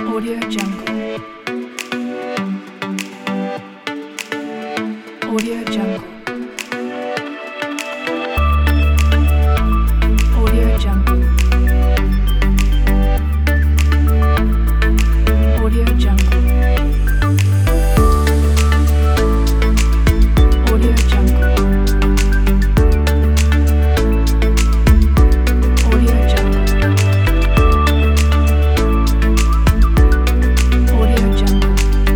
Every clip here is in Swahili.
Audio Jungle. Audio Jungle. Audio Jungle. Audio Jungle. Audio Jungle. Audio Jungle. Audio Jungle.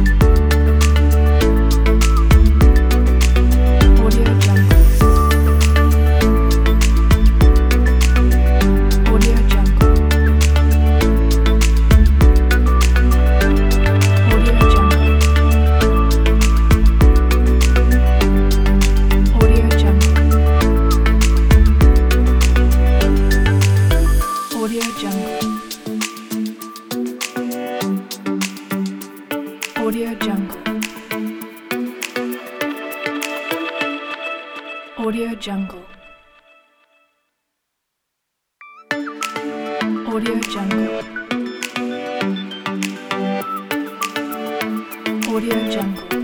Audio Jungle. Audio Jungle. Audio Jungle. Audio Jungle. Audio Jungle. Audio Jungle. Audio Jungle. Audio Jungle. Audio Jungle.